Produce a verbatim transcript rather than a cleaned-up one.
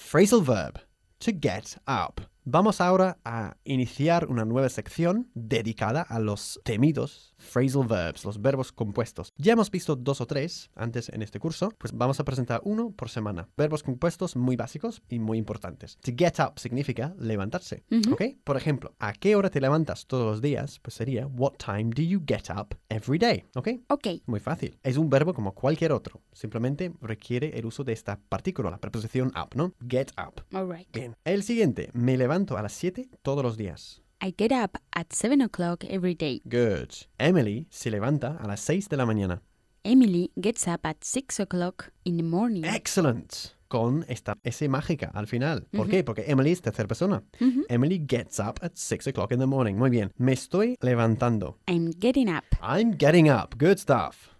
Phrasal verb, to get up. Vamos ahora a iniciar una nueva sección dedicada a los temidos phrasal verbs, los verbos compuestos. Ya hemos visto dos o tres antes en este curso, pues vamos a presentar uno por semana. Verbos compuestos muy básicos y muy importantes. To get up significa levantarse, Uh-huh. ¿ok? Por ejemplo, ¿a qué hora te levantas todos los días? Pues sería, what time do you get up every day? ¿Ok? Ok. Muy fácil. Es un verbo como cualquier otro. Simplemente requiere el uso de esta partícula, la preposición up, ¿no? Get up. All right. Bien. El siguiente. Me levanto a las siete todos los días. I get up at seven o'clock every day. Good. Emily se levanta a las seis de la mañana. Emily gets up at six o'clock in the morning. Excellent. Con esta S mágica al final. ¿Por Ujú. qué? Porque Emily es tercera persona. Ujú. Emily gets up at six o'clock in the morning. Muy bien. Me estoy levantando. I'm getting up. I'm getting up. Good stuff.